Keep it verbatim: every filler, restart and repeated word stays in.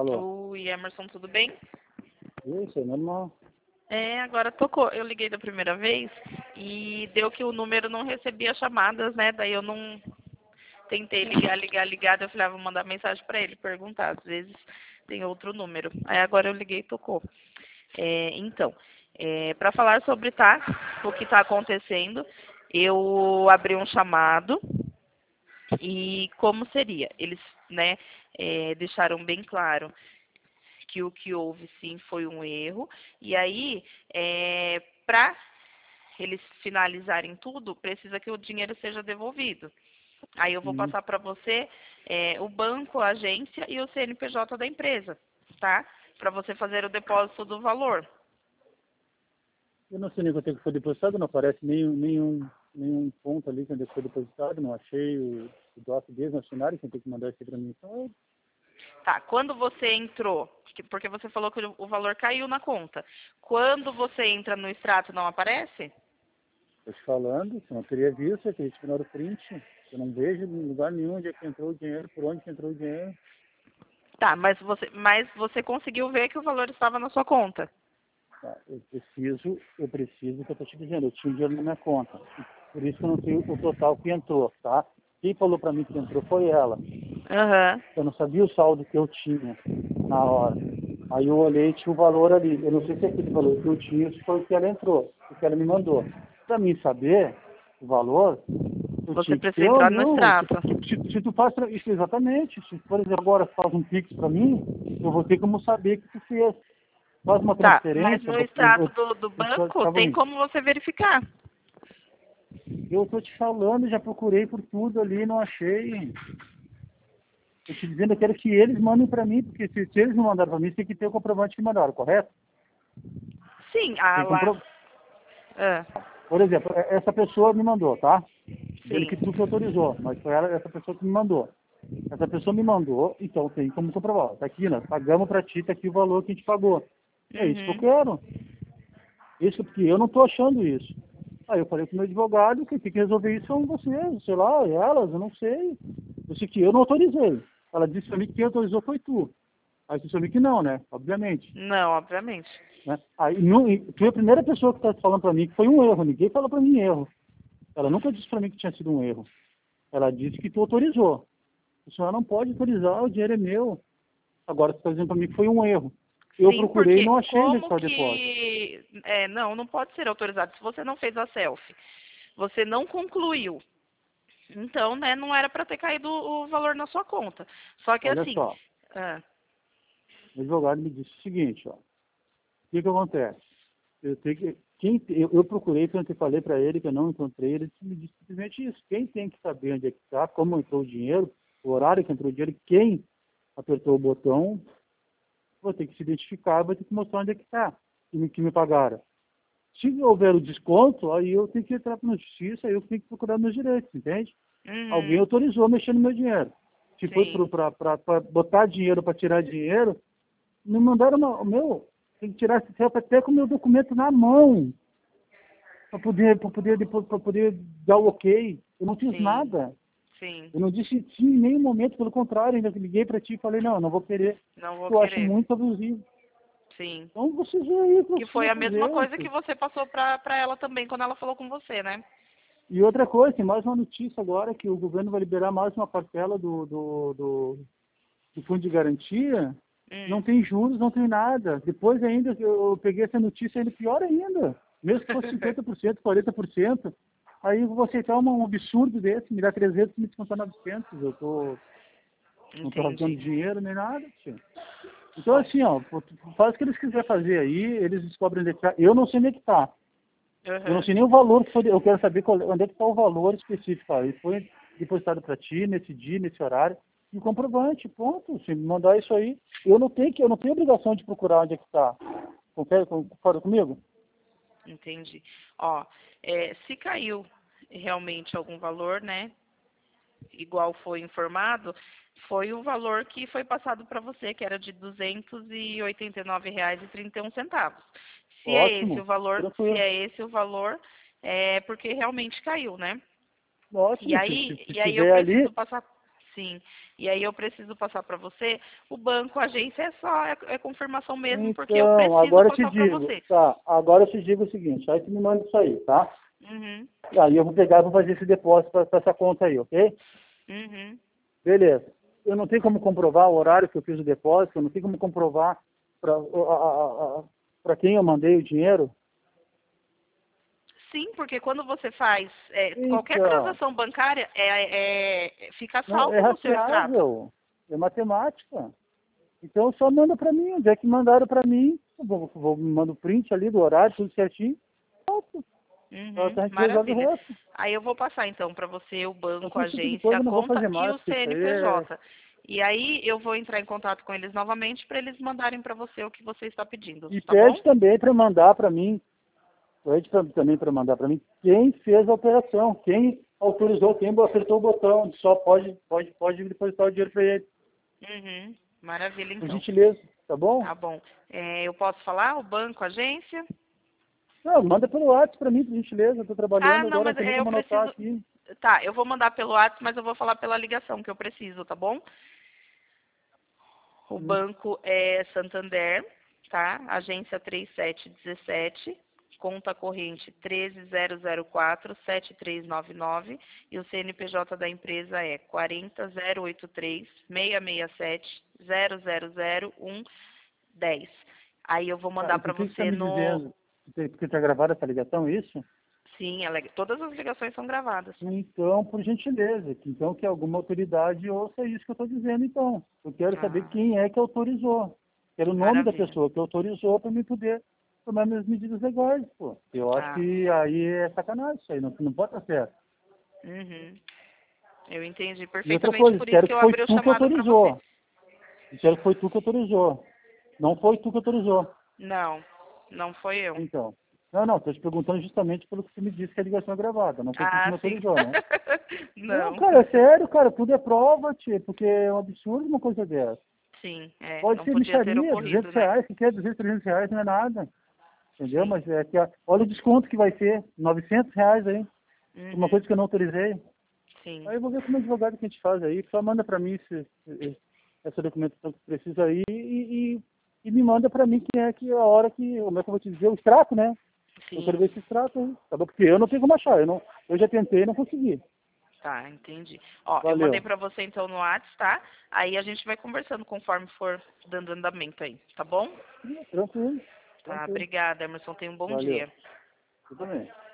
Alô? Oi, Emerson, tudo bem? Isso, é normal. É, agora tocou. Eu liguei da primeira vez e deu que o número não recebia chamadas, né? Daí eu não tentei ligar, ligar, ligar. Daí eu falei, ah, vou mandar mensagem para ele, perguntar. Às vezes tem outro número. Aí agora eu liguei e tocou. É, então, é, para falar sobre tá, o que está acontecendo, eu abri um chamado e como seria? Eles, né, é, deixaram bem claro que o que houve sim foi um erro. E aí, é, para eles finalizarem tudo, precisa que o dinheiro seja devolvido. Aí eu vou Hum. passar para você é, o banco, a agência e o C N P J da empresa, tá? Para você fazer o depósito do valor. Eu não sei nem quanto é que foi depositado, não aparece nenhum, nenhum, nenhum ponto ali quando foi depositado, não achei o, o doc deles, no cenário, quem tem que mandar isso para mim. Então, Tá, quando você entrou, que- porque você falou que o o valor caiu na conta. Quando você entra no extrato, não aparece? estou te falando, se não teria visto, eu teria tirado o print. Eu não vejo em lugar nenhum onde é que entrou o dinheiro, por onde que entrou o dinheiro. Tá, mas você, mas você conseguiu ver que o valor estava na sua conta? Tá, eu preciso, eu preciso, que eu estou te dizendo, eu tinha dinheiro na minha conta. Por isso que eu não sei o total que entrou, tá? Quem falou para mim que entrou foi ela. Aham. Eu não sabia o saldo que eu tinha na hora. Aí eu olhei e tinha o valor ali. Eu não sei se aquele valor que eu tinha, se foi o que ela entrou, o que ela me mandou. Para mim saber o valor, eu Você tinha que precisa ter ou entrar no não. Se, extrato. se, se tu faz tra- isso exatamente, se por exemplo agora faz um Pix para mim, eu vou ter como saber que tu fez. Faz uma Tá, mas transferência, no eu, eu, extrato eu, do, do eu, eu, banco calma tem aí. como você verificar. Eu tô te falando, já procurei por tudo ali, não achei. Eu te dizendo, eu quero que eles mandem para mim, porque se, se eles não mandaram para mim, tem que ter o comprovante que mandaram, correto? Sim, ah Tem lá. compro... Ah, Por exemplo, é- essa pessoa me mandou, tá? Dizendo sim. que tu que autorizou, mas foi ela, essa pessoa que me mandou. Essa pessoa me mandou, então tem como comprovar. Tá aqui, né? Pagamos para ti, tá aqui o valor que a gente pagou. É isso que eu Uhum. quero. Isso porque eu não tô achando isso. Aí eu falei com o meu advogado que tem que resolver isso são vocês, sei lá, elas, eu não sei. Eu sei que eu não autorizei. Ela disse para mim que quem autorizou foi tu. Aí disse para mim que não, né? Obviamente. Não, obviamente. Né? Aí, não, e tu é a primeira pessoa que está falando para mim que foi um erro. Ninguém falou para mim erro. Ela nunca disse para mim que tinha sido um erro. Ela disse que tu autorizou. A senhora não pode autorizar, o dinheiro é meu. Agora tu está dizendo para mim que foi um erro. Eu Sim, procurei e porque não achei onde é que como está o depósito. que... É, não, não pode ser autorizado. Se você não fez a selfie, você não concluiu. Então, né, não era para ter caído o valor na sua conta. Só que Olha assim... só, Ah, o advogado me disse o seguinte, ó. O que que acontece? Eu tenho que... Quem, eu, eu procurei, quando eu falei para ele que eu não encontrei, ele me disse simplesmente isso. Quem tem que saber onde é que está, como entrou o dinheiro, o horário que entrou o dinheiro, quem apertou o botão, vou ter que se identificar, vou ter que mostrar onde é que está, que me, que me pagaram. Se houver o desconto, aí eu tenho que entrar na justiça, aí eu tenho que procurar meus direitos, entende? Alguém uhum, autorizou a mexer no meu dinheiro. Se foi sim, para botar dinheiro, para tirar dinheiro, me mandaram uma, meu, tem que tirar esse selfie até com o meu documento na mão, para poder, para poder, depois, para poder dar o ok. Eu não fiz sim, nada. sim. Eu não disse sim em nenhum momento, pelo contrário, ainda liguei para ti e falei, não, eu não vou querer, Não vou eu acho querer. muito abusivo. Sim. Então vocês veem aí o que Que vocês foi vão a mesma fazer. coisa que você passou pra, pra ela também quando ela falou com você, né? E outra coisa, tem mais uma notícia agora, que o governo vai liberar mais uma parcela do, do, do, do fundo de garantia. Não Hum. tem juros, não tem nada. Depois ainda, eu peguei essa notícia ainda pior ainda. Mesmo que fosse cinquenta por cento, quarenta por cento. Aí eu vou aceitar uma, um absurdo desse, me dá trezentos e me descontar novecentos. Eu tô, não estou rasgando Entendi. dinheiro nem nada. Tio. Então Bom. assim, ó, faz o que eles quiserem fazer aí, eles descobrem onde é que tá. Eu não sei onde é que tá. Eu não Aham. sei nem o valor que foi. Eu quero saber qual, onde é que está o valor específico. Aí foi depositado para ti, nesse dia, nesse horário. E o comprovante, ponto. Se me mandar isso aí, eu não tenho que, eu não tenho obrigação de procurar onde é que está. Concorda comigo? Entendi. Ó, é, se caiu realmente algum valor, né? Igual foi informado, foi o valor que foi passado para você, que era de duzentos e oitenta e nove reais e trinta e um centavos. Se é esse o Ótimo, valor, se tranquilo. é esse o valor, é porque realmente caiu, né? E Ótimo. Se, se, aí, se e aí eu tiver ali, preciso passar. Sim. E aí eu preciso passar para você. O banco, a agência é só, é, é confirmação mesmo, porque eu Então, preciso agora eu te passar para digo, você. tá, agora eu te digo o seguinte, aí tu me manda isso aí, tá? Uhum. Aí eu vou pegar e vou fazer esse depósito para essa conta aí, ok? Uhum. Beleza. Eu não tenho como comprovar o horário que eu fiz o depósito, eu não tenho como comprovar para quem eu mandei o dinheiro. Sim, porque quando você faz é, qualquer Então, transação bancária, é, é, fica não, é salvo no seu extrato. rastreável, é matemática. Então só manda para mim, onde é que mandaram para mim, eu vou, vou mando print ali do horário, tudo certinho, pronto. Uhum, A gente resolve o maravilha. resto. Aí eu vou passar então para você o banco, a Esse tipo de agência, coisa a eu não vou conta fazer e mais, o porque isso aí é... C N P J. E aí eu vou entrar em contato com eles novamente para eles mandarem para você o que você está pedindo, E tá bom? pede também para mandar para mim, pede pra, também para mandar para mim quem fez a operação, quem autorizou, quem apertou o botão, só pode, pode, pode depositar o dinheiro para ele, Uhum, maravilha por então. gentileza, tá bom? Tá bom. É, eu posso falar o banco, a agência? Não, manda pelo WhatsApp para mim, por gentileza, eu estou Ah, trabalhando não, agora, não mas tem nem é, eu como anotar preciso. aqui. Tá, eu vou mandar pelo WhatsApp, mas eu vou falar pela ligação que eu preciso, tá bom? O Hum. banco é Santander, tá? Agência trinta e sete dezessete, conta corrente treze zero zero quatro sete três nove nove e o C N P J da empresa é quarenta zero oitenta e três seiscentos e sessenta e sete zero zero zero um dez. Aí eu vou Ah, mandar e para por que você está você me no. dizendo? Porque está gravada essa ligação, é isso? Sim, ela... todas as ligações são gravadas. Então, por gentileza, que então que alguma autoridade ouça isso que eu estou dizendo, então. Eu quero saber Ah, quem é que autorizou. Quero o nome da maravilha. pessoa que autorizou para me poder tomar minhas medidas legais, pô. Eu acho Ah, que aí é sacanagem isso aí, não, não pode estar certo. uhum. Eu entendi E outra perfeitamente, coisa, por isso espero que que eu foi abri o tu que chamado para você. autorizou. Espero que foi tu que autorizou. Não foi tu que autorizou. Não, não foi eu. Então. Não, não, estou te perguntando justamente pelo que você me disse que a ligação é gravada. Não foi tu que me Ah, sim. autorizou, né? Não, Não. cara, é sério, cara, tudo é prova, tio, porque é um absurdo uma coisa dessa. Sim, é, Pode não ser podia ter mixaria, ocorrido, duzentos né? reais, se quer duzentos, trezentos reais, não é nada. Entendeu? Sim. Mas é que, ó, olha o desconto que vai ser, novecentos reais aí, uma Uhum. coisa que eu não autorizei. Sim. Aí eu vou ver como advogado que a gente faz aí, só manda pra mim esse, esse- essa documentação que precisa aí e, e, e me manda pra mim que é que a hora que, como é que eu vou te dizer, o extrato, né? Eu quero Sim. ver esse extrato aí, tá bom? Porque eu não tenho como achar, eu, não, eu já tentei e não consegui. Tá, entendi. Ó, eu mandei Valeu. pra você então no WhatsApp, tá? Aí a gente vai conversando conforme for dando andamento aí, tá bom? Tranquilo, Tá, tranquilo. obrigada, Emerson. Tenha um bom Valeu. dia. Eu também.